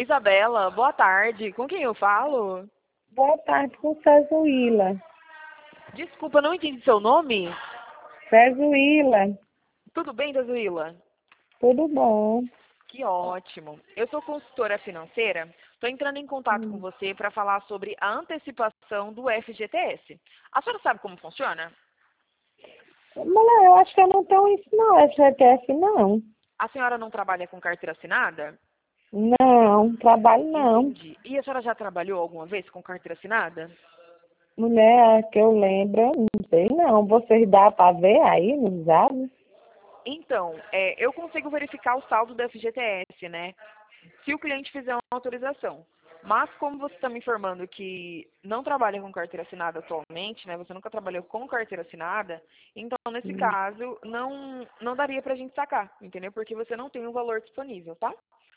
Isabela, boa tarde. Com quem eu falo? Boa tarde, com Cezuíla. Desculpa, não entendi seu nome. Cezuíla, Tudo bem, Dazuila? tudo bom? Que ótimo. Eu sou consultora financeira. Estou entrando em contato com você para falar sobre a antecipação do FGTS. A senhora sabe como funciona? Mulher, eu acho que eu não tenho isso não, FGTS não. A senhora não trabalha com carteira assinada? Não, trabalho não. Entendi. E a senhora já trabalhou alguma vez com carteira assinada? Mulher, que eu lembro, não sei não. Vocês dá para ver aí nos dados? Então, eu consigo verificar o saldo do FGTS, né? Se o cliente fizer uma autorização. Mas como você está me informando que não trabalha com carteira assinada atualmente, né? Você nunca trabalhou com carteira assinada, então nesse caso não daria para a gente sacar, entendeu? Porque você não tem o valor disponível, tá?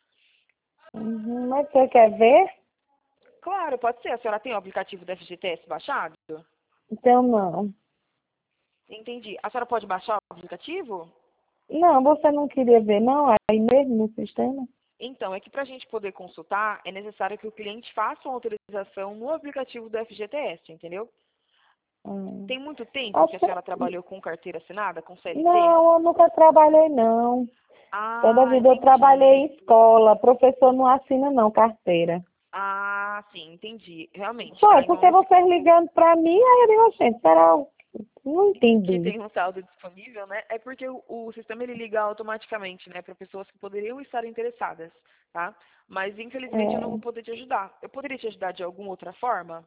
Mas você quer ver? Claro, pode ser. A senhora tem o aplicativo do FGTS baixado? Então não. Entendi. A senhora pode baixar o aplicativo? Não, você não queria ver não, aí mesmo no sistema? Então, é que para a gente poder consultar, é necessário que o cliente faça uma autorização no aplicativo do FGTS, entendeu? Hum. Tem muito tempo que a Acho senhora que- trabalhou com carteira assinada, com CLT? Não, eu nunca trabalhei não. Toda a Ah, vida eu trabalhei entendi. em escola, professor não assina não, carteira. Ah, sim, entendi. Realmente, Foi, tá? Então, porque vocês ligando pra mim, aí eu digo, gente, será? Não que entendi. tem um saldo disponível, né? É porque o sistema ele liga automaticamente, né, para pessoas que poderiam estar interessadas, tá? Mas infelizmente eu não vou É. poder te ajudar. Eu poderia te ajudar de alguma outra forma?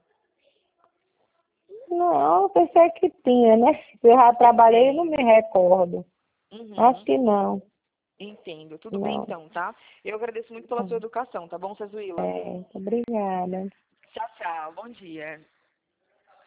Não, eu pensei que tinha, né? Eu já trabalhei e não me Entendo. recordo. Acho Uhum. que não. Entendo. Tudo bem Não. então, tá? Eu agradeço muito pela sua educação, tá bom, Cezuila? É, obrigada. Tchau, tchau. Bom dia.